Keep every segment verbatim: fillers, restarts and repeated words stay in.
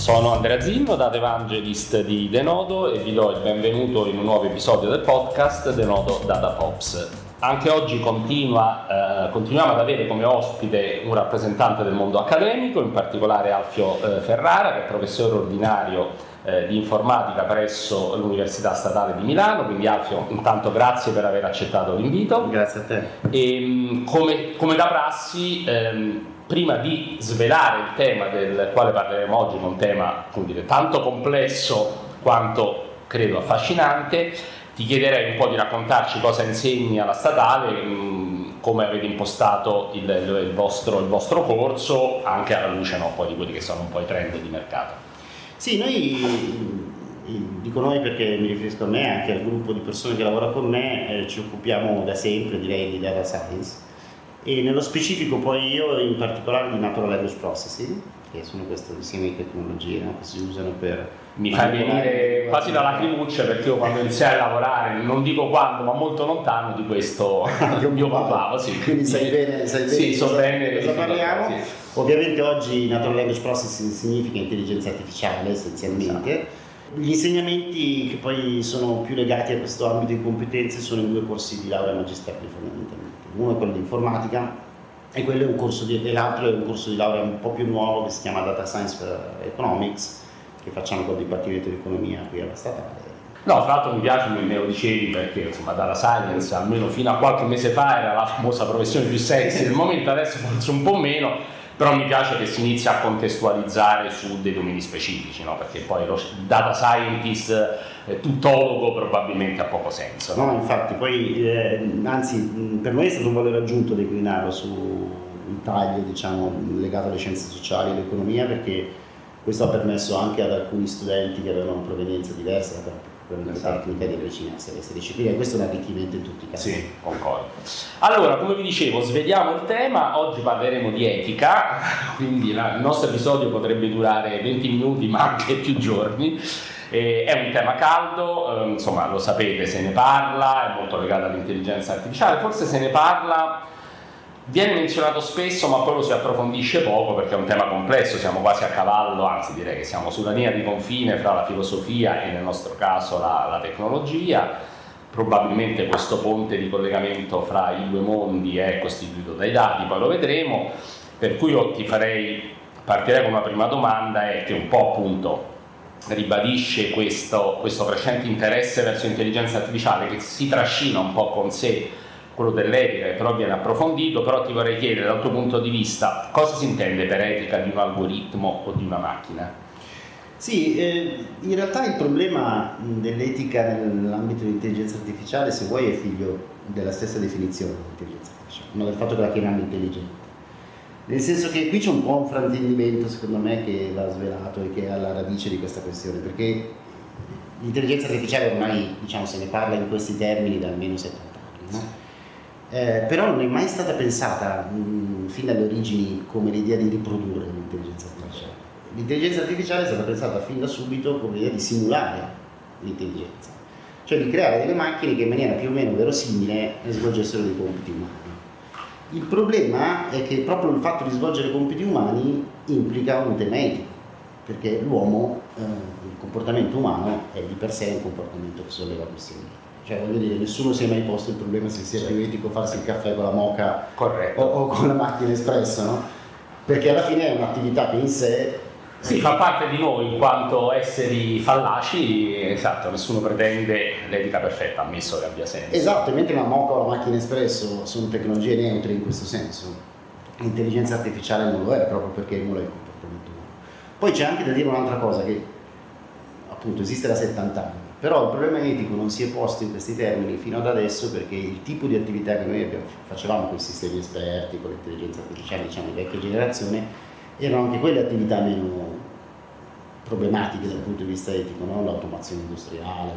Sono Andrea Zillo, Data Evangelist di Denodo e vi do il benvenuto in un nuovo episodio del podcast Denodo Data Pops. Anche oggi continua, eh, continuiamo ad avere come ospite un rappresentante del mondo accademico, in particolare Alfio eh, Ferrara, che è professore ordinario eh, di informatica presso l'Università Statale di Milano. Quindi Alfio, intanto grazie per aver accettato l'invito. Grazie a te. E, come, come da prassi, ehm, prima di svelare il tema del quale parleremo oggi, un tema, come dire, tanto complesso quanto credo affascinante, ti chiederei un po' di raccontarci cosa insegni alla Statale, mh, come avete impostato il, il, vostro, il vostro corso, anche alla luce, no, poi di quelli che sono un po' i trend di mercato. Sì, noi, dico noi perché mi riferisco a me, anche al gruppo di persone che lavora con me, eh, ci occupiamo da sempre, direi, di data science. E nello specifico poi io in particolare di Natural Language Processing, che sono questo insieme di tecnologie, no, che si usano per... Mi fa venire quasi la lacrimuccia, perché io quando iniziai a lavorare, non dico quando, ma molto lontano di questo mi occupavo. Sì. Quindi sai bene, sai bene sì, so cosa, bene cosa parliamo. Sì. Ovviamente oggi Natural Language Processing significa intelligenza artificiale essenzialmente. Esatto. Gli insegnamenti che poi sono più legati a questo ambito di competenze sono in due corsi di laurea magistrale fondamentalmente. Uno è quello di informatica e, quello è un corso di, e l'altro è un corso di laurea un po' più nuovo che si chiama Data Science Economics, che facciamo col Dipartimento di Economia qui alla Statale. No, tra l'altro mi piace, me lo dicevi, perché insomma Data Science almeno fino a qualche mese fa era la famosa professione più sexy del momento, adesso forse un po' meno. Però mi piace che si inizi a contestualizzare su dei domini specifici, no? Perché poi lo data scientist, eh, tuttologo probabilmente ha poco senso. No, no, infatti, poi eh, anzi per noi è stato un valore aggiunto declinarlo su un taglio, diciamo, legato alle scienze sociali e all'economia, perché questo ha permesso anche ad alcuni studenti che avevano provenienza diversa da esatto. tecnica di avvicinarsi a queste discipline, e questo è un arricchimento in tutti i casi. Sì, concordo. Allora, come vi dicevo, sveliamo il tema. Oggi parleremo di etica, quindi la, il nostro episodio potrebbe durare venti minuti, ma anche più giorni. Eh, è un tema caldo, eh, insomma, lo sapete, se ne parla, è molto legato all'intelligenza artificiale, forse se ne parla. Viene menzionato spesso, ma poi lo si approfondisce poco perché è un tema complesso, siamo quasi a cavallo, anzi direi che siamo sulla linea di confine fra la filosofia e nel nostro caso la, la tecnologia. Probabilmente questo ponte di collegamento fra i due mondi è costituito dai dati, poi lo vedremo, per cui io ti farei, partirei con una prima domanda, è che un po' appunto ribadisce questo, questo crescente interesse verso l'intelligenza artificiale che si trascina un po' con sé quello dell'etica, che però viene approfondito. Però ti vorrei chiedere dal tuo punto di vista cosa si intende per etica di un algoritmo o di una macchina? Sì, eh, in realtà il problema dell'etica nell'ambito dell'intelligenza artificiale, se vuoi, è figlio della stessa definizione dell'intelligenza artificiale, ma del fatto che la chiamiamo intelligente. Nel senso che qui c'è un po' un fraintendimento, secondo me, che va svelato e che è alla radice di questa questione, perché l'intelligenza artificiale ormai, diciamo, se ne parla in questi termini da almeno settanta anni, no? Eh, però non è mai stata pensata mh, fin dalle origini come l'idea di riprodurre l'intelligenza artificiale. L'intelligenza artificiale è stata pensata fin da subito come l'idea di simulare l'intelligenza, cioè di creare delle macchine che in maniera più o meno verosimile svolgessero dei compiti umani. Il problema è che proprio il fatto di svolgere compiti umani implica un tema etico, perché l'uomo, eh, il comportamento umano è di per sé un comportamento che solleva questioni. Cioè, voglio dire, nessuno si è mai posto il problema se sia più etico farsi il caffè con la moka o, o con la macchina espresso, no? Perché alla fine è un'attività che in sé sì, fa parte di noi in quanto esseri fallaci. Esatto, nessuno pretende l'etica perfetta, ammesso che abbia senso. Esatto, mentre la moka o la macchina espresso sono tecnologie neutre in questo senso, l'intelligenza artificiale non lo è, proprio perché emula il comportamento umano. Poi c'è anche da dire un'altra cosa, che appunto esiste da settanta anni. Però il problema etico non si è posto in questi termini fino ad adesso, perché il tipo di attività che noi abbiamo, facevamo con i sistemi esperti, con l'intelligenza artificiale, diciamo di vecchia generazione, erano anche quelle attività meno problematiche dal punto di vista etico, no? L'automazione industriale.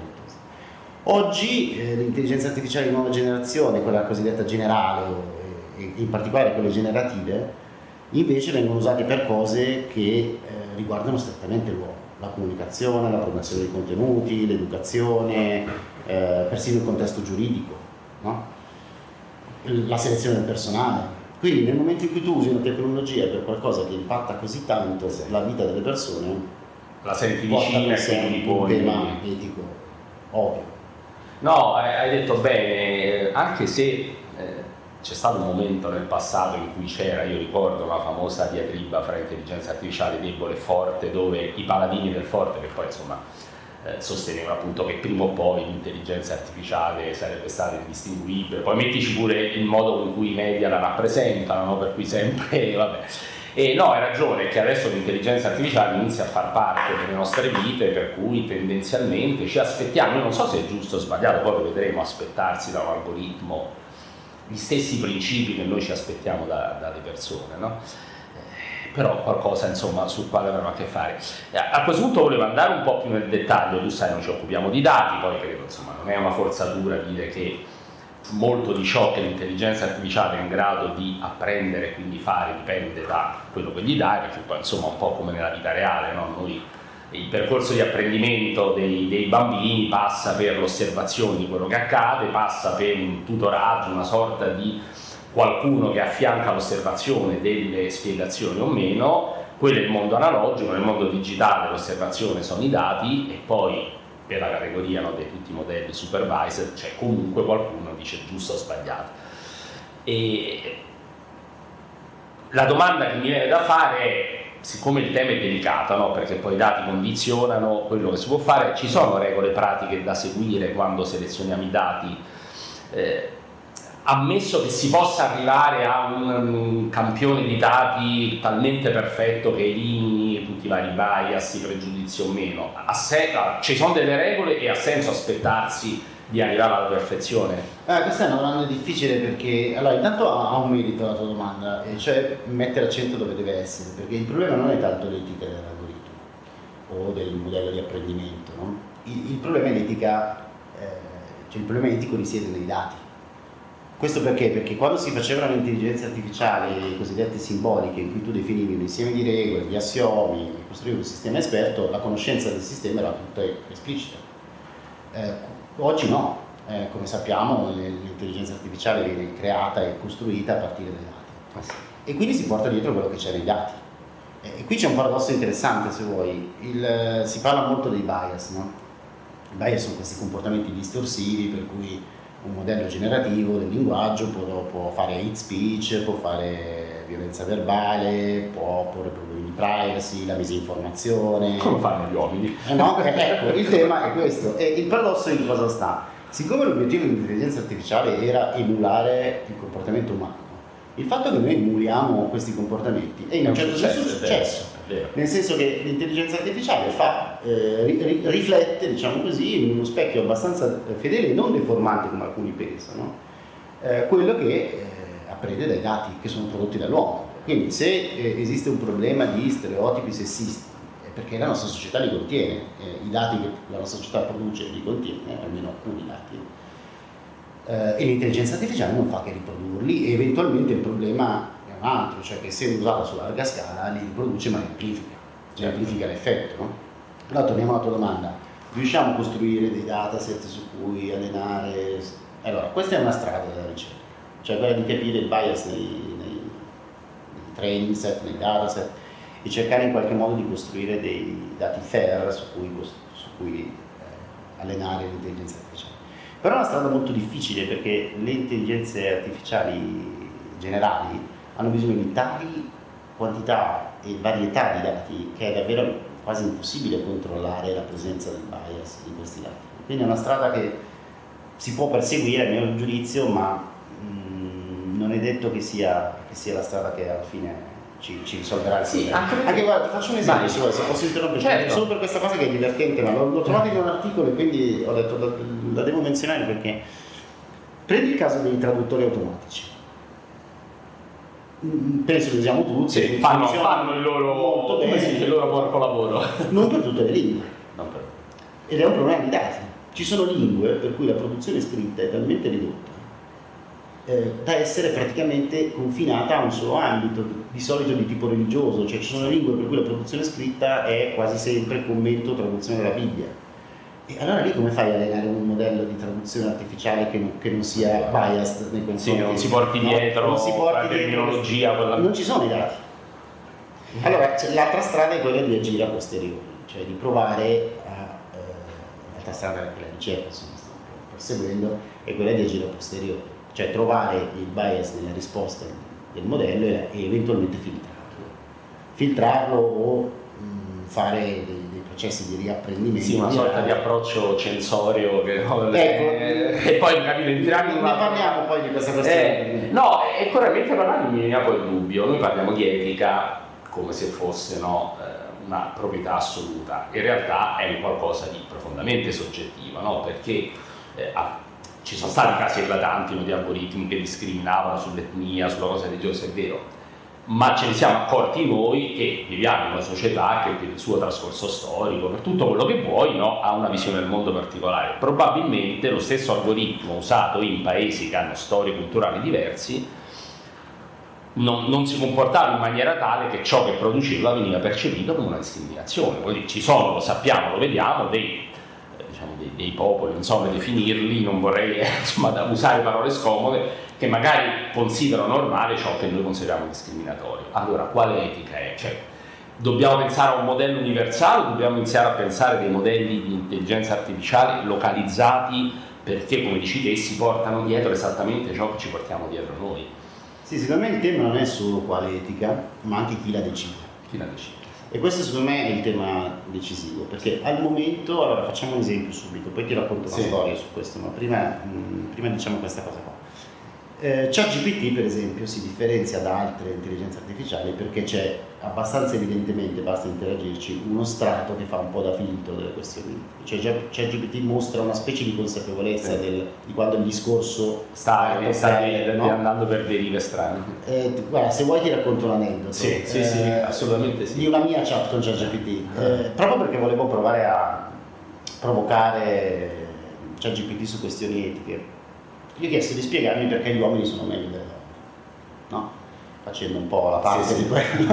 Oggi eh, l'intelligenza artificiale di nuova generazione, quella cosiddetta generale e in particolare quelle generative, invece vengono usate per cose che eh, riguardano strettamente l'uomo. La comunicazione, la produzione di contenuti, l'educazione, eh, persino il contesto giuridico, no? La selezione del personale. Quindi nel momento in cui tu usi una tecnologia per qualcosa che impatta così tanto la vita delle persone, la senti vicina e quindi un poi... tema etico ovvio. No, hai detto bene, anche se eh, c'è stato un momento nel passato in cui c'era, io ricordo la famosa diatriba fra intelligenza artificiale debole e forte, dove i paladini del forte, che poi insomma eh, sostenevano appunto che prima o poi l'intelligenza artificiale sarebbe stata indistinguibile, poi mettici pure il modo in cui i media la rappresentano, no? Per cui sempre, vabbè. E no, hai ragione, che adesso l'intelligenza artificiale inizia a far parte delle nostre vite, per cui tendenzialmente ci aspettiamo, io non so se è giusto o sbagliato, poi lo vedremo, aspettarsi da un algoritmo gli stessi principi che noi ci aspettiamo da, dalle persone, no? Eh, però qualcosa insomma sul quale avremo a che fare. A questo punto volevo andare un po' più nel dettaglio, tu sai, noi ci occupiamo di dati, poi credo insomma non è una forzatura dire che molto di ciò che l'intelligenza artificiale è in grado di apprendere e quindi fare dipende da quello che gli dai, perché poi insomma un po' come nella vita reale, no? Noi, il percorso di apprendimento dei, dei bambini passa per l'osservazione di quello che accade, passa per un tutoraggio, una sorta di qualcuno che affianca l'osservazione delle spiegazioni o meno. Quello è il mondo analogico, nel mondo digitale l'osservazione sono i dati e poi per la categoria, no, di tutti i modelli supervisor c'è comunque qualcuno che dice giusto o sbagliato. E la domanda che mi viene da fare è, siccome il tema è delicato, no, perché poi i dati condizionano quello che si può fare, ci sono regole pratiche da seguire quando selezioniamo i dati, eh, ammesso che si possa arrivare a un, un campione di dati talmente perfetto che elimini tutti i vari bias, i pregiudizi o meno, a se, a, ci sono delle regole e ha senso aspettarsi di arrivare alla perfezione? Eh, questa è una domanda difficile perché, allora, intanto ha un merito la tua domanda, e cioè mettere accento dove deve essere, perché il problema non è tanto l'etica dell'algoritmo o del modello di apprendimento, no? il, il problema è l'etica, eh, cioè il problema etico risiede nei dati. Questo perché? Perché quando si facevano le intelligenze artificiali cosiddette simboliche, in cui tu definivi un insieme di regole, di assiomi, costruivi un sistema esperto, la conoscenza del sistema era tutta esplicita. Eh, oggi no, eh, come sappiamo l'intelligenza artificiale viene creata e costruita a partire dai dati. E quindi si porta dietro quello che c'è nei dati. E qui c'è un paradosso interessante, se vuoi. Il, si parla molto dei bias, no? I bias sono questi comportamenti distorsivi per cui un modello generativo del linguaggio può, può fare hate speech, può fare violenza verbale, può porre problemi di privacy, la misinformazione. Come fanno gli uomini? Eh no, eh, ecco, il tema è questo. E il paradosso in cosa sta? Siccome l'obiettivo dell'intelligenza artificiale era emulare il comportamento umano, il fatto che noi emuliamo questi comportamenti è in un certo senso un successo, nel senso che l'intelligenza artificiale fa, eh, ri, riflette, diciamo così, in uno specchio abbastanza fedele e non deformante come alcuni pensano, eh, quello che eh, apprende dai dati che sono prodotti dall'uomo. Quindi se eh, esiste un problema di stereotipi sessisti, è perché la nostra società li contiene, eh, i dati che la nostra società produce li contiene, almeno alcuni dati, Uh, e l'intelligenza artificiale non fa che riprodurli, e eventualmente il problema è un altro, cioè che essendo usata su larga scala li riproduce ma li amplifica, cioè amplifica l'effetto, no? Allora torniamo alla tua domanda, riusciamo a costruire dei dataset su cui allenare? Allora, questa è una strada della ricerca, cioè quella di capire il bias nei, nei, nei training set, nei dataset, e cercare in qualche modo di costruire dei dati fair su cui, su cui eh, allenare l'intelligenza artificiale. Però è una strada molto difficile perché le intelligenze artificiali generali hanno bisogno di tali quantità e varietà di dati che è davvero quasi impossibile controllare la presenza del bias in questi dati. Quindi è una strada che si può perseguire a mio giudizio, ma mh, non è detto che sia, che sia la strada che alla fine ci, ci risolverà il problema. Sì, anche, anche guarda, ti faccio un esempio, se, vuoi, se posso interrompere, certo. Solo per questa cosa che è divertente, ma l'ho, l'ho trovato in un articolo e quindi ho detto la, la devo menzionare perché prendi il caso dei traduttori automatici. Penso che usiamo tutti, sì, fanno, fanno il loro, come si dice, il loro porco lavoro. Non per tutte le lingue, non per... ed è un problema di dati. Ci sono lingue per cui la produzione scritta è talmente ridotta eh, da essere praticamente confinata a un solo ambito, di solito di tipo religioso, cioè ci sono lingue per cui la produzione scritta è quasi sempre commento o traduzione della Bibbia. E allora lì come fai a allenare un modello di traduzione artificiale che non, che non sia biased nei confronti? Sì, non si porti dietro, no? Non si porti la terminologia, quella... non ci sono i dati. Allora l'altra strada è quella di agire a posteriori, cioè di provare a, eh, l'altra strada che la ricerca insomma, sta perseguendo è quella di agire a posteriori, cioè trovare il bias nella risposta del modello e, e eventualmente filtrarlo, filtrarlo o mh, fare dei, dei processi di riapprendimento. Sì, una sorta di approccio censorio che ecco, eh, e poi capire entriamo ne parliamo poi di questa questione. Eh, no, e poi mentre parlavi mi veniva poi il dubbio, noi parliamo di etica come se fosse no, una proprietà assoluta, in realtà è un qualcosa di profondamente soggettivo, no? Perché eh, ah, ci sono stati casi eclatanti no, di algoritmi che discriminavano sull'etnia, sulla cosa religiosa, è vero, ma ce ne siamo accorti noi che viviamo in una società che per il suo trascorso storico, per tutto quello che vuoi, no, ha una visione del mondo particolare. Probabilmente lo stesso algoritmo usato in paesi che hanno storie culturali diversi non, non si comportava in maniera tale che ciò che produceva veniva percepito come una discriminazione. Quindi ci sono, lo sappiamo, lo vediamo, dei, eh, diciamo, dei, dei popoli, non so come definirli, non vorrei eh, insomma, da usare parole scomode, che magari considerano normale ciò che noi consideriamo discriminatorio. Allora, quale etica è? Cioè, dobbiamo pensare a un modello universale o dobbiamo iniziare a pensare dei modelli di intelligenza artificiale localizzati perché, come dici te, si portano dietro esattamente ciò che ci portiamo dietro noi? Sì, secondo me il tema non è solo quale etica, ma anche chi la decide. Chi la decide? E questo secondo me è il tema decisivo, perché al momento, allora facciamo un esempio subito, poi ti racconto una sì. storia su questo, ma prima, mh, prima diciamo questa cosa qua. Eh, ChatGPT per esempio si differenzia da altre intelligenze artificiali perché c'è abbastanza evidentemente, basta interagirci, uno strato che fa un po' da filtro delle questioni. Cioè ChatGPT mostra una specie di consapevolezza sì. del, di quando il discorso sta, sta, sta no? andando per derive strane. Eh, guarda, se vuoi ti racconto un aneddoto. Sì, sì, eh, sì, assolutamente sì. Di una mia chat con ChatGPT, eh, proprio perché volevo provare a provocare ChatGPT su questioni etiche. Gli ho chiesto di spiegarmi perché gli uomini sono meglio delle donne, no? Facendo un po' la parte sì, sì. di quello.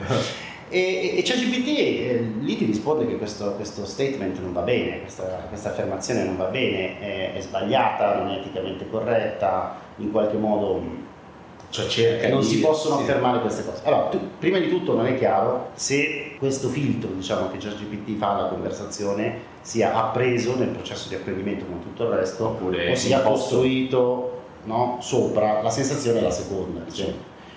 e, e ChatGPT eh, lì ti risponde che questo, questo statement non va bene, questa, questa affermazione non va bene, è, è sbagliata, non è eticamente corretta, in qualche modo cioè cerca non di, si possono sì. affermare queste cose. Allora, tu, prima di tutto non è chiaro se questo filtro, diciamo, che ChatGPT fa alla conversazione sia appreso nel processo di apprendimento come tutto il resto oppure o sia costruito no, sopra. La sensazione è la seconda, diciamo.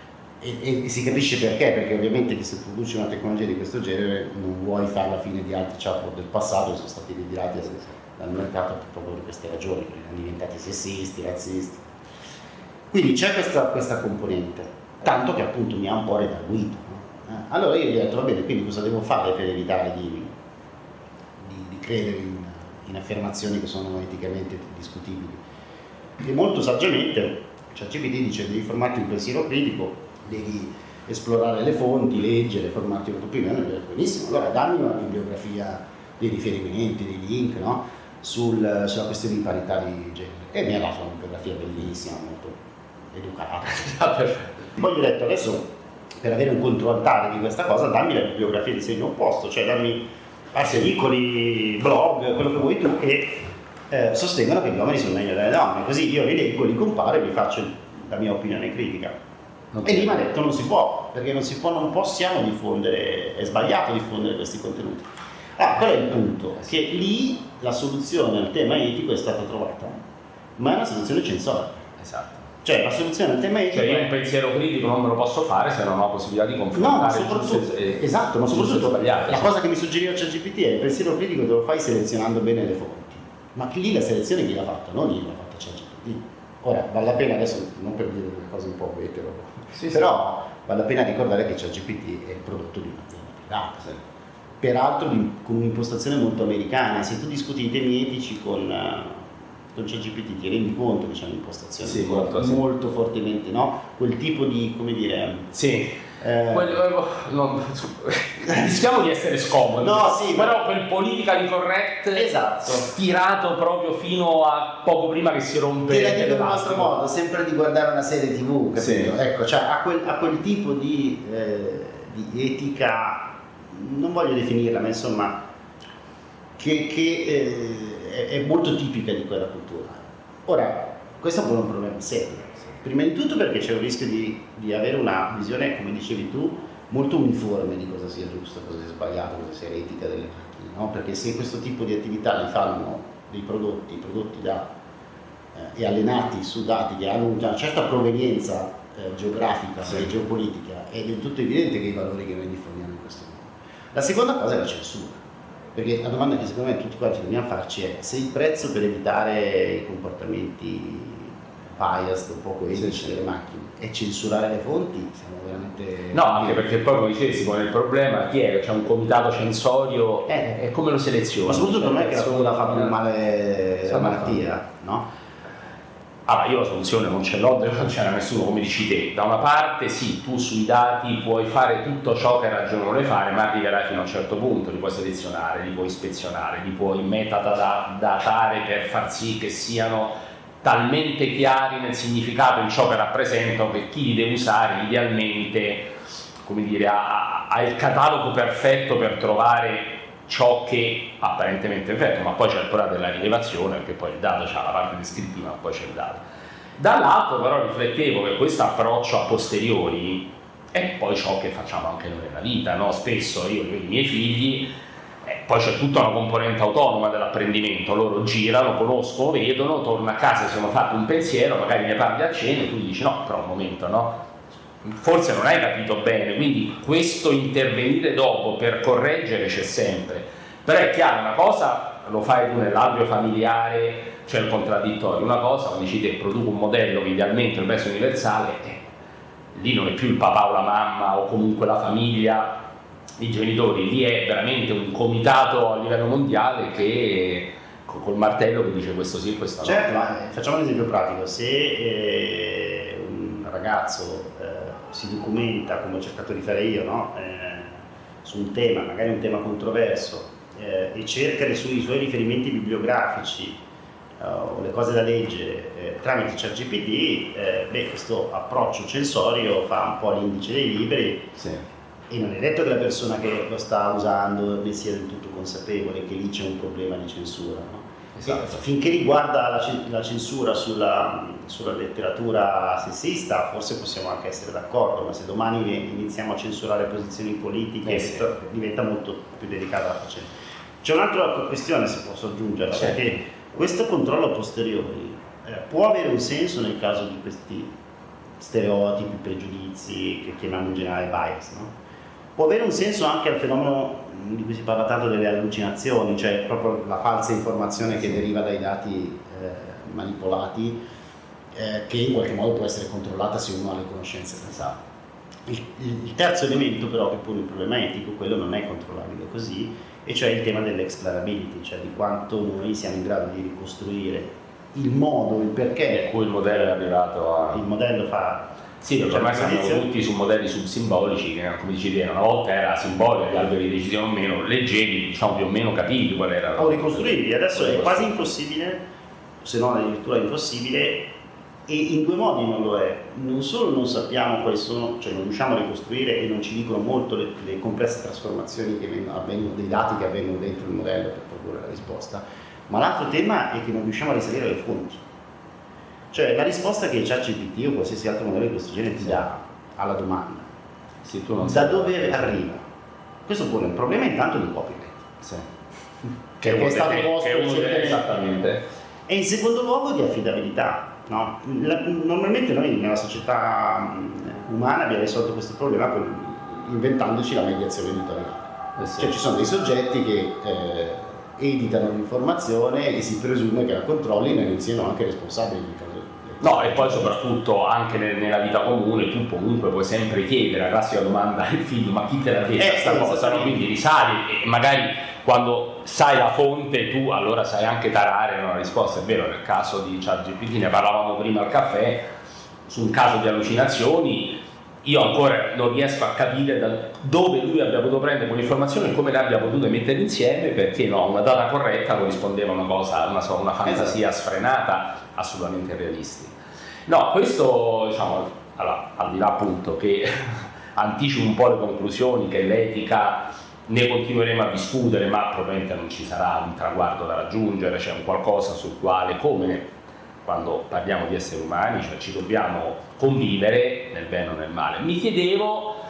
e, e si capisce perché, perché ovviamente che se produci una tecnologia di questo genere non vuoi fare la fine di altri chatbot del passato che sono stati ritirati dal mercato proprio per queste ragioni, perché sono diventati sessisti, razzisti. Quindi c'è questa, questa componente, tanto che appunto mi ha un po' redarguito. No? Eh, allora io gli ho detto, va bene, quindi cosa devo fare per evitare di, di, di credere in, in affermazioni che sono eticamente discutibili? E molto saggiamente ChatGPT dice, devi formarti un pensiero critico, devi esplorare le fonti, leggere, formarti un'opinione. Io ho detto, benissimo, allora dammi una bibliografia, dei riferimenti, dei link, no? Sul, sulla questione di parità di genere. E mi ha dato una bibliografia bellissima, molto educata. Poi gli ho detto, adesso per avere un controaltare di questa cosa dammi la bibliografia di segno opposto, cioè dammi articoli, blog, quello che vuoi tu, che eh, sostengono che gli uomini sono meglio delle donne, così io li leggo, li comparo e vi faccio la mia opinione critica. Okay. E lì mi ha detto non si può, perché non si può, non possiamo diffondere, è sbagliato diffondere questi contenuti. Ah, qual è il punto? Che lì la soluzione al tema etico è stata trovata, ma è una soluzione censoria. Esatto. Cioè la soluzione al tema etico. Cioè io un pensiero critico non me lo posso fare se non ho possibilità di confrontare. No, ma soprattutto, eh, esatto, ma soprattutto sbagliato, la sì. cosa che mi suggeriva ChatGPT è il pensiero critico te lo fai selezionando bene le fonti. Ma lì la selezione chi l'ha fatta? Non io l'ho fatta ChatGPT. Ora vale la pena, adesso non per dire delle cose un po' etero, sì, però sì. vale la pena ricordare che ChatGPT è il prodotto di un'azienda privata. Sì. Peraltro con un'impostazione molto americana. Se tu discuti i temi etici con, uh, con ChatGPT ti rendi conto che c'è un'impostazione sì, molto, molto, molto sì. fortemente, no? Quel tipo di, come dire... Sì. Eh, quel, no, rischiamo di essere scomodi, no, sì, però quel politically correct esatto. stirato proprio fino a poco prima che si rompe. Te la dico in un altro modo, sempre di guardare una serie tivù, capito? Sì. Ecco, cioè a quel, a quel tipo di, eh, di etica, non voglio definirla, ma insomma, che, che eh, è molto tipica di quella cultura. Ora, questo è un problema serio. Prima di tutto perché c'è un rischio di, di avere una visione, come dicevi tu, molto uniforme di cosa sia giusto, cosa sia sbagliato, cosa sia l'etica delle macchine, no? Perché se questo tipo di attività li fanno dei prodotti, prodotti da, eh, e allenati su dati che hanno una certa provenienza eh, geografica sì. e geopolitica, è del tutto evidente che i valori che noi diffondiamo in questo modo. La seconda cosa è la censura, perché la domanda che secondo me tutti quanti dobbiamo farci è: se il prezzo per evitare i comportamenti biased o poco etici sì, delle macchine è censurare le fonti, siamo veramente... No, anche perché poi come dicevi si pone il problema, chi è? C'è un comitato censorio eh, e come lo seleziona? Ma soprattutto non è che la fonte ha fatto un male la malattia, no? Allora, io la soluzione non ce l'ho, non c'era nessuno, come dici te. Da una parte sì, tu sui dati puoi fare tutto ciò che è ragionevole fare, ma arriverai fino a un certo punto, li puoi selezionare, li puoi ispezionare, li puoi metadatare per far sì che siano talmente chiari nel significato, in ciò che rappresentano, che chi li deve usare idealmente, come dire, ha, ha il catalogo perfetto per trovare ciò che apparentemente è perfetto, ma poi c'è il problema della rilevazione, perché poi il dato c'ha la parte descrittiva, ma poi c'è il dato. Dall'altro però riflettevo che questo approccio a posteriori è poi ciò che facciamo anche noi nella vita, no? Spesso io vedo i miei figli, eh, poi c'è tutta una componente autonoma dell'apprendimento, loro girano, conoscono, vedono, tornano a casa, si sono fatti un pensiero, magari ne parli a cena e tu gli dici no, però un momento, no? Forse non hai capito bene, quindi questo intervenire dopo per correggere c'è sempre, però è chiaro, una cosa lo fai tu nell'ambito familiare, c'è il contraddittorio, una cosa, come dici te, produco un modello che idealmente dovrebbe essere universale, eh, lì non è più il papà o la mamma o comunque la famiglia, i genitori, lì è veramente un comitato a livello mondiale che col martello che dice questo sì e questo no. Certo, ma facciamo un esempio pratico: se eh, un ragazzo eh, si documenta, come ho cercato di fare io, no? eh, su un tema, magari un tema controverso, eh, e cerca i suoi, i suoi riferimenti bibliografici uh, o le cose da leggere eh, tramite ChatGPT, eh, beh, questo approccio censorio fa un po' l'indice dei libri. Sì. E non è detto che la persona che lo sta usando ne sia del tutto consapevole che lì c'è un problema di censura, no? Esatto. Finché riguarda la, la censura sulla, sulla letteratura sessista forse possiamo anche essere d'accordo, ma se domani iniziamo a censurare posizioni politiche eh sì. diventa molto più delicata la faccenda. C'è un'altra questione, se posso aggiungere, certo. perché questo controllo a posteriori eh, può avere un senso nel caso di questi stereotipi, pregiudizi che chiamiamo in generale bias, no? Può avere un senso anche al fenomeno di cui si parla tanto delle allucinazioni, cioè proprio la falsa informazione che deriva dai dati eh, manipolati, eh, che in qualche modo può essere controllata se uno ha le conoscenze necessarie. Il, il terzo elemento però che pone il problema etico, quello non è controllabile così, e cioè il tema dell'explainability, cioè di quanto noi siamo in grado di ricostruire il modo, il perché. E cui il modello è arrivato a... Il modello fa... Sì, perché ormai siamo tutti su modelli subsimbolici che, come dicevi, una volta era simbolico, gli alberi di decisione o meno, leggevi, diciamo più o meno capivi qual era. O ricostruivi, adesso è quasi impossibile, se non addirittura impossibile, e in due modi non lo è. Non solo non sappiamo quali sono, cioè non riusciamo a ricostruire e non ci dicono molto le, le complesse trasformazioni che avvengono, dei dati che avvengono dentro il modello per produrre la risposta, ma l'altro tema è che non riusciamo a risalire le fonti. Cioè la risposta che ChatGPT o qualsiasi altro modello di questo genere ti dà alla domanda, sì, tu non da dove arriva? Questo pone un problema intanto di copyright, sì. che, che è stato posto esattamente, e in secondo luogo di affidabilità, no? La, normalmente noi nella società umana abbiamo risolto questo problema con, inventandoci la mediazione editoriale, eh sì. Cioè ci sono dei soggetti che eh, editano l'informazione e si presume che la controllino e non siano anche responsabili di caso. No, e poi soprattutto anche nella vita comune tu comunque puoi sempre chiedere la classica domanda al figlio: ma chi te l'ha detto questa eh, cosa? No? Quindi risali e magari quando sai la fonte tu allora sai anche tarare una risposta. È vero, nel caso di ChatGPT ne parlavamo prima al caffè, su un caso di allucinazioni io ancora non riesco a capire da dove lui abbia potuto prendere quell'informazione e come le abbia potute mettere insieme, perché no, una data corretta corrispondeva a una cosa, una, una fantasia sfrenata, assolutamente realistica. No, questo, diciamo, allora, al di là appunto che anticipo un po' le conclusioni, che l'etica ne continueremo a discutere, ma probabilmente non ci sarà un traguardo da raggiungere, c'è un qualcosa sul quale, come quando parliamo di esseri umani, cioè ci dobbiamo convivere nel bene o nel male. Mi chiedevo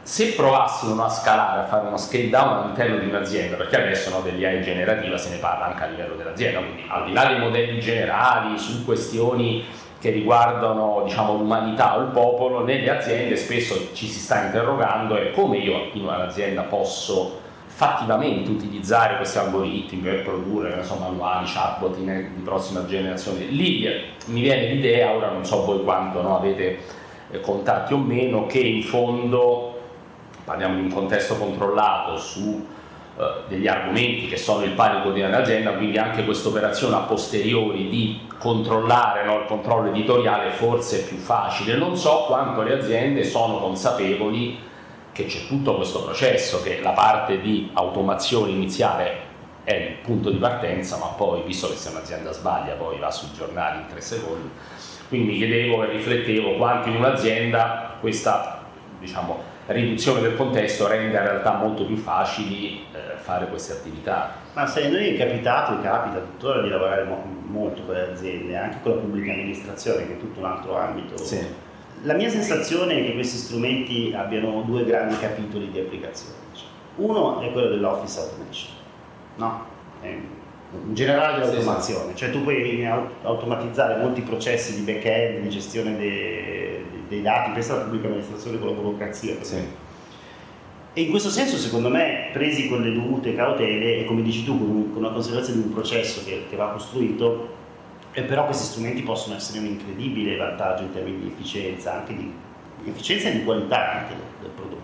se provassimo a scalare, a fare uno scale down all'interno di un'azienda, perché adesso no, dell'A I generativa se ne parla anche a livello dell'azienda, quindi al di là dei modelli generali su questioni che riguardano, diciamo, l'umanità o il popolo, nelle aziende spesso ci si sta interrogando è come io in un'azienda posso fattivamente utilizzare questi algoritmi per produrre, insomma, manuali, chatbot in, di prossima generazione. Lì mi viene l'idea, ora non so voi quanto no, avete eh, contatti o meno, che in fondo parliamo di un contesto controllato su uh, degli argomenti che sono il pane quotidiano dell'azienda, quindi anche questa operazione a posteriori di controllare no, il controllo editoriale forse è più facile. Non so quanto le aziende sono consapevoli che c'è tutto questo processo, che la parte di automazione iniziale è il punto di partenza, ma poi, visto che se un'azienda sbaglia, poi va sui giornali in tre secondi. Quindi mi chiedevo e riflettevo quanto in un'azienda questa, diciamo, riduzione del contesto rende in realtà molto più facili eh, fare queste attività. Ma se noi è capitato e capita tuttora di lavorare mo- molto con le aziende, anche con la pubblica amministrazione, che è tutto un altro ambito. Sì. La mia sensazione è che questi strumenti abbiano due grandi capitoli di applicazione. Uno è quello dell'office automation, no? È in generale dell'automazione, cioè tu puoi automatizzare molti processi di back-end, di gestione dei, dei dati, pensa alla pubblica amministrazione con la burocrazia. Sì. E in questo senso, secondo me, presi con le dovute cautele e come dici tu, con, con una considerazione di un processo che, che va costruito, e però questi strumenti possono essere un incredibile vantaggio in termini di efficienza, anche di, di efficienza e di qualità anche del, del prodotto.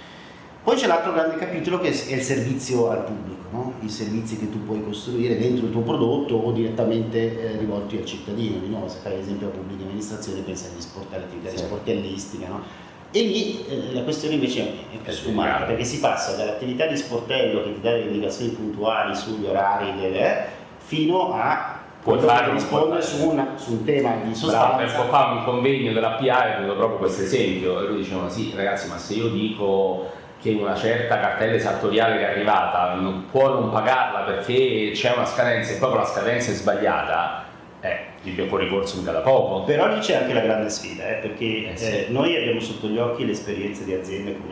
Poi c'è l'altro grande capitolo che è il servizio al pubblico, no? I servizi che tu puoi costruire dentro il tuo prodotto o direttamente eh, rivolti al cittadino. Di nuovo, se fai esempio alla pubblica amministrazione, pensa agli sport, all'attività di sì. sportellistica, no? E lì eh, la questione invece è più sfumata, perché si passa dall'attività di sportello che ti dà le indicazioni puntuali sugli orari delle, fino a puoi fare rispondere su, una, su un tema di sostanza. Bravo, tempo fa un convegno della P A è venuto proprio questo esempio e lui diceva sì ragazzi, ma se io dico che una certa cartella esattoriale che è arrivata non può non pagarla perché c'è una scadenza e proprio la scadenza è sbagliata, eh, il mio ricorso mica da poco. Però lì c'è anche la grande sfida, eh, perché eh, sì. eh, noi abbiamo sotto gli occhi le esperienze di aziende come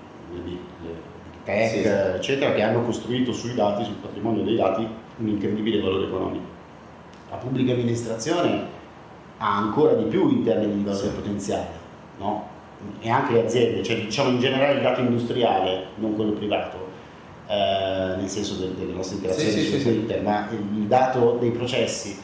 le tech, sì, eccetera, che hanno costruito sui dati, sul patrimonio dei dati, un incredibile valore economico. La pubblica amministrazione ha ancora di più in termini di valore sì. potenziale, no? E anche le aziende, cioè diciamo in generale il dato industriale, non quello privato, eh, nel senso delle, delle nostre interazioni sì, su sì, Twitter, sì. ma il dato dei processi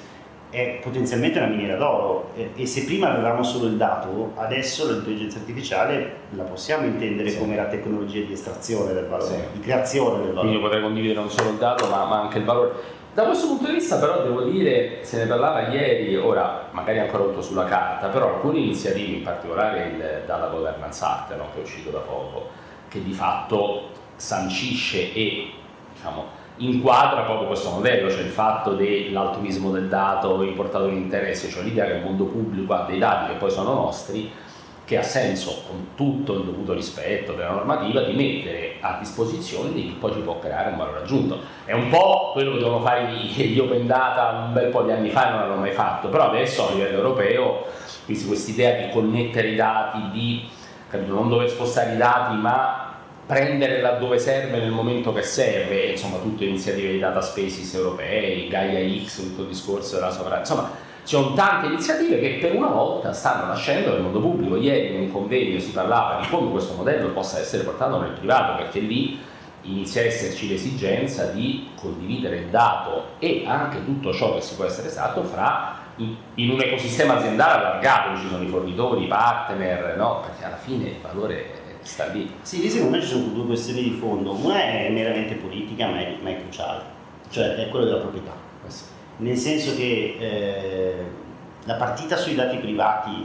è potenzialmente una miniera d'oro e, e se prima avevamo solo il dato, adesso l'intelligenza artificiale la possiamo intendere sì. come la tecnologia di estrazione del valore, sì. di creazione del valore. Quindi io potrei condividere non solo il dato ma, ma anche il valore. Da questo punto di vista però devo dire, se ne parlava ieri, ora magari ancora tutto sulla carta, però alcune iniziative, in particolare il, dalla Governance Act, no, che è uscito da poco, che di fatto sancisce e diciamo, inquadra proprio questo modello, cioè il fatto dell'altruismo del dato, il portatore di interesse, cioè l'idea che il mondo pubblico ha dei dati che poi sono nostri, che ha senso, con tutto il dovuto rispetto della normativa, di mettere a disposizione di chi poi ci può creare un valore aggiunto. È un po' quello che dovevano fare gli open data un bel po' di anni fa e non l'hanno mai fatto, però adesso a livello europeo questa idea di connettere i dati, di capito, non dover spostare i dati ma prendere laddove serve nel momento che serve, e, insomma tutte le iniziative di data spaces europei, Gaia X, tutto il discorso della sovranità, insomma ci sono tante iniziative che per una volta stanno nascendo nel mondo pubblico. Ieri in un convegno si parlava di come questo modello possa essere portato nel privato, perché lì inizia a esserci l'esigenza di condividere il dato e anche tutto ciò che si può essere stato fra in un ecosistema aziendale allargato, ci sono i fornitori, i partner, no? Perché alla fine il valore sta lì. Sì, lì secondo me ci sono due questioni di fondo, una è meramente politica ma è, ma è cruciale, cioè è quella della proprietà. Nel senso che eh, la partita sui dati privati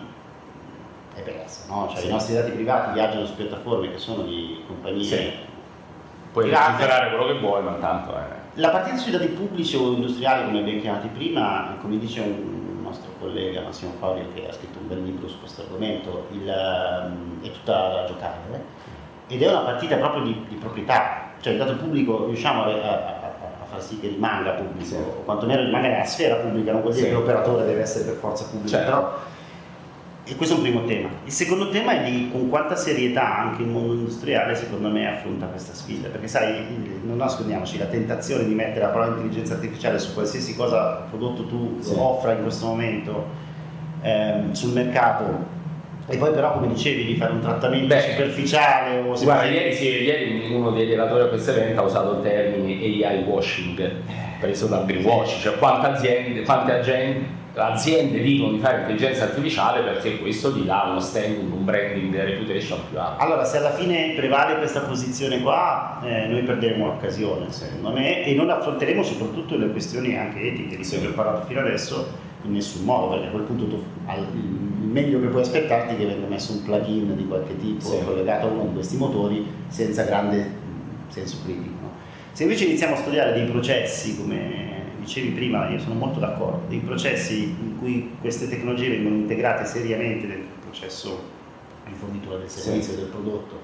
è persa, no? Cioè sì. i nostri dati privati viaggiano su piattaforme che sono di compagnie sì. puoi recuperare quello che vuoi, ma tanto è... La partita sui dati pubblici o industriali, come ben chiamati prima, come dice un nostro collega Massimo Faurio, che ha scritto un bel libro su questo argomento, il, è tutta da giocare, eh? Ed è una partita proprio di, di proprietà, cioè il dato pubblico riusciamo a, a far sì che rimanga pubblico, sì. o quantomeno rimanga nella sfera pubblica, non vuol dire sì. che l'operatore deve essere per forza pubblico, certo. però E questo è un primo tema. Il secondo tema è di con quanta serietà anche il mondo industriale, secondo me, affronta questa sfida, perché sai, non nascondiamoci, la tentazione di mettere la parola intelligenza artificiale su qualsiasi cosa prodotto tu sì. offra in questo momento ehm, sul mercato, e poi però, come dicevi, di fare un trattamento Beh, superficiale o guarda, ieri, sì, ieri uno dei relatori a questo evento ha usato il termine A I washing, preso dal greenwashing, cioè quante aziende, quante aziende aziende dicono di fare intelligenza artificiale perché questo gli dà uno standing, un branding, una reputation più alto. Allora, se alla fine prevale questa posizione qua, eh, noi perderemo l'occasione, secondo me, e non affronteremo soprattutto le questioni anche etiche di cui abbiamo parlato fino adesso in nessun modo, perché a quel punto tu, al, il meglio che puoi aspettarti è che venga messo un plugin di qualche tipo sì. collegato a uno di questi motori senza grande senso critico. No? Se invece iniziamo a studiare dei processi come dicevi prima, io sono molto d'accordo, dei processi in cui queste tecnologie vengono integrate seriamente nel processo di fornitura del servizio sì. del prodotto,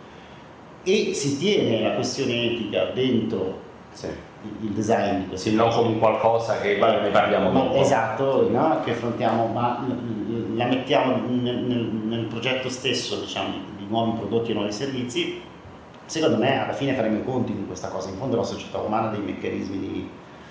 e si tiene la questione etica dentro sì. il design di questo sì, non come qualcosa che ne parliamo ma, dopo. Esatto, no? Che affrontiamo, ma la mettiamo nel, nel, nel progetto stesso, diciamo, di nuovi prodotti e nuovi servizi. Secondo me alla fine faremo i conti con questa cosa. In fondo la società umana ha dei meccanismi di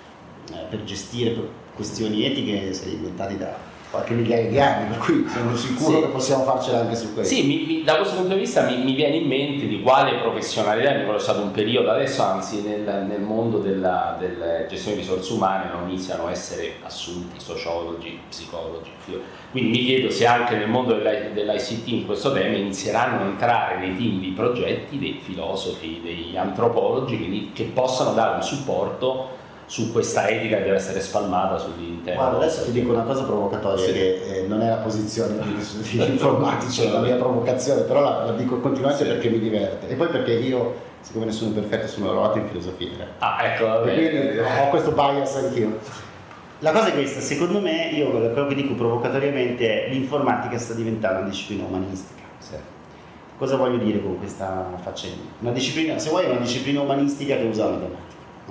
per gestire questioni etiche si è inventati da qualche migliaia di anni, per cui sono sicuro sì. che possiamo farcela anche su questo. Sì, mi, mi, da questo punto di vista mi, mi viene in mente di quale professionalità, mi è stato un periodo adesso, anzi nel, nel mondo della, della gestione di risorse umane non iniziano a essere assunti sociologi, psicologi, quindi mi chiedo se anche nel mondo dell'I C T in questo tema inizieranno a entrare nei team di progetti dei filosofi, degli antropologi che, che possano dare un supporto su questa etica che deve essere spalmata sull'interno. Guarda, adesso ti dico una cosa provocatoria sì. che eh, non è la posizione degli informatici, è la mia provocazione, però la, la dico continuamente sì. perché mi diverte, e poi perché io, siccome nessuno è perfetto, sono laureato in filosofia. Ah, ecco, va bene. Quindi ho questo bias anch'io. La cosa è questa, secondo me, io quello che dico provocatoriamente è l'informatica sta diventando una disciplina umanistica. Sì. Cosa voglio dire con questa faccenda? Una disciplina, se vuoi, è una disciplina umanistica che usa la matematica.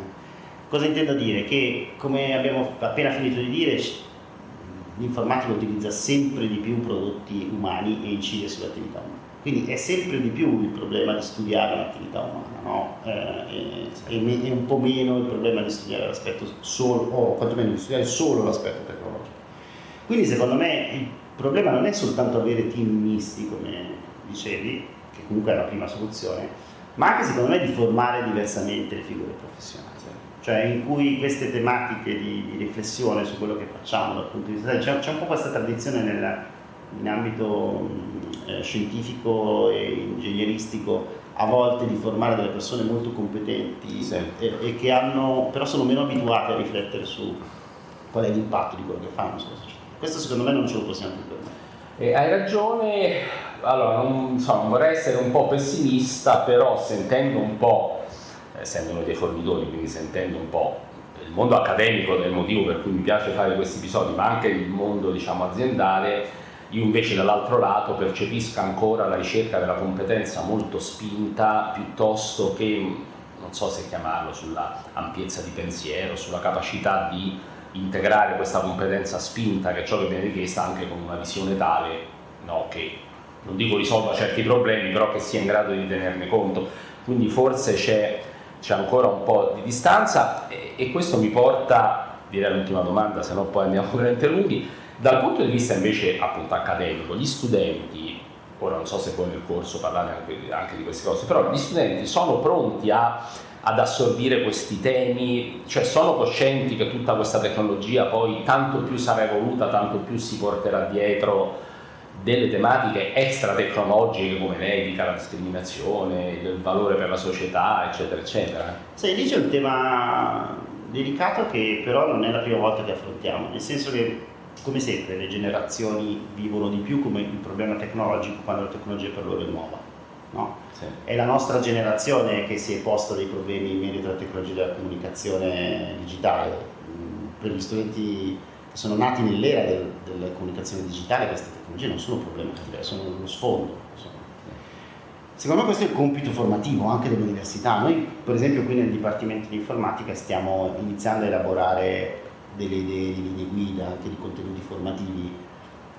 Cosa intendo dire? Che, come abbiamo appena finito di dire, l'informatica utilizza sempre di più prodotti umani e incide sull'attività umana. Quindi è sempre di più il problema di studiare l'attività umana, no? eh, e, e un po' meno il problema di studiare l'aspetto solo, o quantomeno di studiare solo l'aspetto tecnologico. Quindi secondo me il problema non è soltanto avere team misti, come dicevi, che comunque è la prima soluzione, ma anche secondo me di formare diversamente le figure professionali. Cioè in cui queste tematiche di, di riflessione su quello che facciamo dal punto di vista c'è, c'è un po' questa tradizione nel, in ambito eh, scientifico e ingegneristico a volte di formare delle persone molto competenti sì. e, e che hanno però sono meno abituate a riflettere su qual è l'impatto di quello che fanno sulla società. Questo secondo me non ce lo possiamo più permettere. Eh, hai ragione, allora non, insomma, vorrei essere un po' pessimista, però sentendo un po', essendo uno dei fornitori, quindi sentendo un po' il mondo accademico, del motivo per cui mi piace fare questi episodi, ma anche il mondo, diciamo, aziendale, io invece dall'altro lato percepisco ancora la ricerca della competenza molto spinta, piuttosto che, non so se chiamarlo, sulla ampiezza di pensiero, sulla capacità di integrare questa competenza spinta, che è ciò che viene richiesta, anche con una visione tale, no, che non dico risolva certi problemi, però che sia in grado di tenerne conto. Quindi forse c'è c'è ancora un po' di distanza e, e questo mi porta, direi all'ultima domanda, se no poi andiamo veramente lunghi, dal punto di vista invece appunto accademico. Gli studenti, ora non so se poi nel corso parlate anche, anche di queste cose, però gli studenti sono pronti a, ad assorbire questi temi, cioè sono coscienti che tutta questa tecnologia poi tanto più sarà evoluta, tanto più si porterà dietro delle tematiche extra tecnologiche come l'etica, la discriminazione, il valore per la società, eccetera, eccetera. Sì, lì c'è un tema delicato che però non è la prima volta che affrontiamo, nel senso che, come sempre, le generazioni vivono di più come il problema tecnologico quando la tecnologia per loro è nuova, no? Sì. È la nostra generazione che si è posta dei problemi in merito alla tecnologia della comunicazione digitale. Per gli studenti che sono nati nell'era del, della comunicazione digitale, queste tecnologie non sono un problema, sono uno sfondo. Insomma. Secondo me questo è il compito formativo anche dell'università. Noi, per esempio, qui nel Dipartimento di Informatica stiamo iniziando a elaborare delle idee di linee guida, anche di contenuti formativi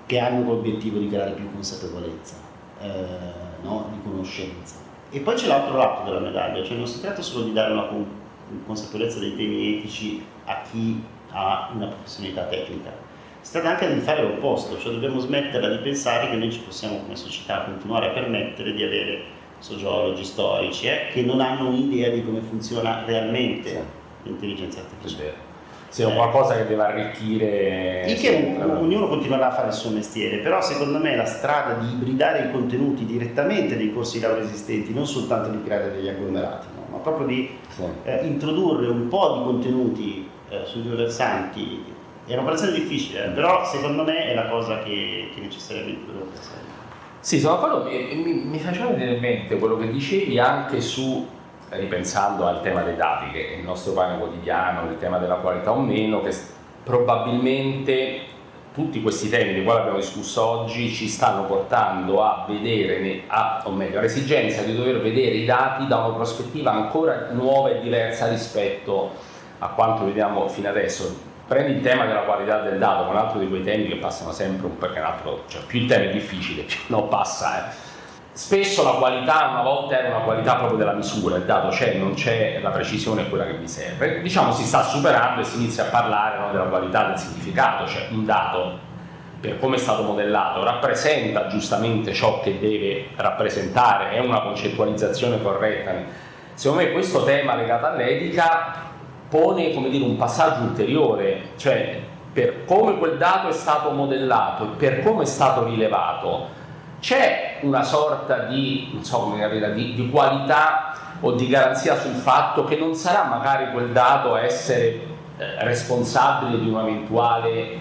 che hanno l'obiettivo di creare più consapevolezza, eh, no? Di conoscenza. E poi c'è l'altro lato della medaglia, cioè non si tratta solo di dare una consapevolezza dei temi etici a chi ha una professionalità tecnica, si tratta anche di fare l'opposto, cioè dobbiamo smetterla di pensare che noi ci possiamo come società continuare a permettere di avere sociologi, storici, eh, che non hanno un'idea di come funziona realmente sì. l'intelligenza artificiale. Sì, è un qualcosa che deve arricchire. Il che ognuno continuerà a fare il suo mestiere, però secondo me la strada di ibridare i contenuti direttamente dei corsi di laurea esistenti, non soltanto di creare degli agglomerati, no? ma proprio di sì. eh, introdurre un po' di contenuti eh, sui due versanti, è un'operazione difficile, eh, però secondo me è la cosa che, che necessariamente dobbiamo pensare. Sì, sono d'accordo, mi, mi, mi faceva venire in mente quello che dicevi anche su, ripensando al tema dei dati, che è il nostro pane quotidiano, il tema della qualità o meno, che probabilmente tutti questi temi di quali abbiamo discusso oggi ci stanno portando a vedere, a, o meglio, all'esigenza di dover vedere i dati da una prospettiva ancora nuova e diversa rispetto a quanto vediamo fino adesso. Prendi il tema della qualità del dato, un altro di quei temi che passano sempre un po', perché un altro, cioè più il tema è difficile, più non passa. Eh. Spesso la qualità una volta era una qualità proprio della misura, il dato c'è, non c'è, la precisione è quella che mi serve. Diciamo si sta superando e si inizia a parlare no, della qualità del significato, cioè un dato, per come è stato modellato, rappresenta giustamente ciò che deve rappresentare, è una concettualizzazione corretta. Secondo me questo tema legato all'etica pone, come dire, un passaggio ulteriore, cioè per come quel dato è stato modellato e per come è stato rilevato, c'è una sorta di, non so come dire, di, di qualità o di garanzia sul fatto che non sarà magari quel dato a essere eh, responsabile di un'eventuale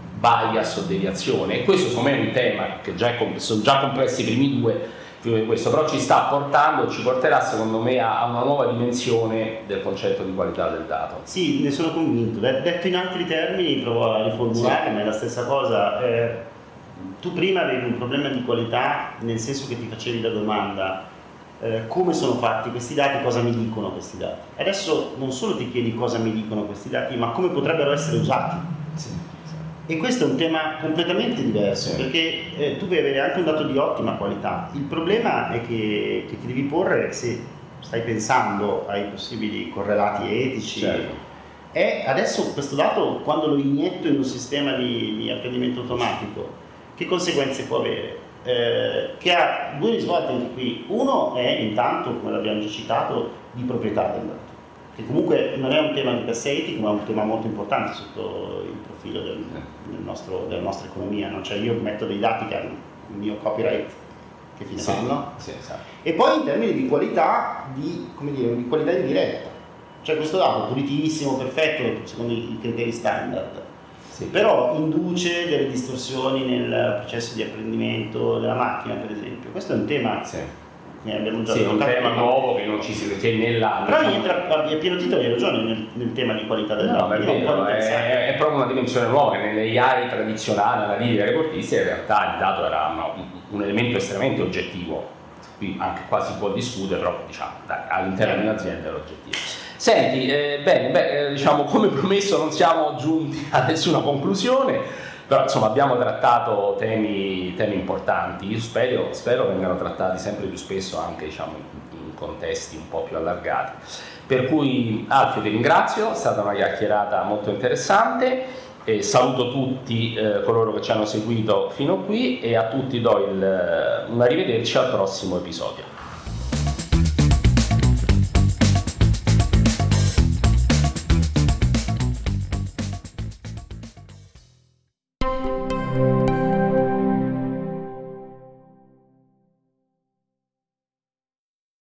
bias o deviazione. E questo secondo me è un tema che già è, sono già complessi i primi due, questo però ci sta portando, ci porterà secondo me a, a una nuova dimensione del concetto di qualità del dato. Sì, ne sono convinto. Detto in altri termini, provo a riformulare, sì. ma è la stessa cosa. Eh, tu prima avevi un problema di qualità nel senso che ti facevi la domanda eh, come sono fatti questi dati, cosa mi dicono questi dati. Adesso non solo ti chiedi cosa mi dicono questi dati, ma come potrebbero essere usati. Sì. E questo è un tema completamente diverso, sì. perché eh, tu puoi avere anche un dato di ottima qualità. Il problema è che, che ti devi porre, se stai pensando ai possibili correlati etici, certo. è adesso questo dato, quando lo inietto in un sistema di, di apprendimento automatico, che conseguenze può avere? Eh, che ha due risvolti anche qui. Uno è intanto, come l'abbiamo già citato, di proprietà del dato, che comunque non è un tema di per sé etico, ma è un tema molto importante sotto il profilo del, del nostro, della nostra economia, no? Cioè io metto dei dati che hanno il mio copyright, che fine sì, fanno? Sì, esatto. E poi in termini di qualità, di, come dire, di qualità indiretta, cioè questo dato pulitissimo, perfetto, secondo i criteri standard, sì. però induce delle distorsioni nel processo di apprendimento della macchina, per esempio. Questo è un tema... Sì. Abbiamo già sì, un tema nuovo che non ci si che nella però entra a pieno titolo, hai ragione nel, nel tema di qualità del dato. No, è, vero, è, è proprio una dimensione nuova che nelle A I tradizionali, analitica reportistica, in realtà il dato era no, un elemento estremamente oggettivo. Qui anche qua si può discutere, però diciamo dai, all'interno di un'azienda è l'oggettivo. Senti, eh, bene, beh, eh, diciamo come promesso non siamo giunti a nessuna conclusione. Però insomma abbiamo trattato temi, temi importanti, io spero, spero vengano trattati sempre più spesso anche diciamo, in, in contesti un po' più allargati. Per cui Alfio ti ringrazio, è stata una chiacchierata molto interessante, e saluto tutti eh, coloro che ci hanno seguito fino qui e a tutti do il, un arrivederci al prossimo episodio.